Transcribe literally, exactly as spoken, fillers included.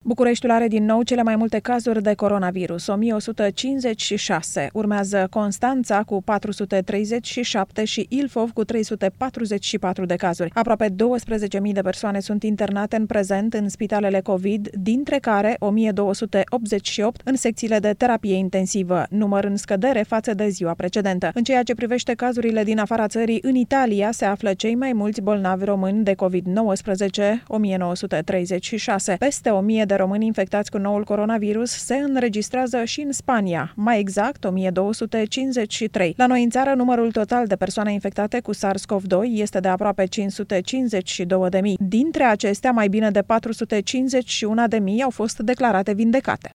Bucureștiul are din nou cele mai multe cazuri de coronavirus, o mie o sută cincizeci și șase. Urmează Constanța cu patru sute treizeci și șapte și Ilfov cu trei sute patruzeci și patru de cazuri. Aproape douăsprezece mii de persoane sunt internate în prezent în spitalele COVID, dintre care o mie două sute optzeci și opt în secțiile de terapie intensivă, număr în scădere față de ziua precedentă. În ceea ce privește cazurile din afara țării, în Italia se află cei mai mulți bolnavi români de covid nouăsprezece, o mie nouă sute treizeci și șase. Peste o mie de români infectați cu noul coronavirus se înregistrează și în Spania, mai exact o mie două sute cincizeci și trei. La noi în țară, numărul total de persoane infectate cu SARS-CoV doi este de aproape cinci sute cincizeci și două de mii. Dintre acestea, mai bine de patru sute cincizeci și unu de mii au fost declarate vindecate.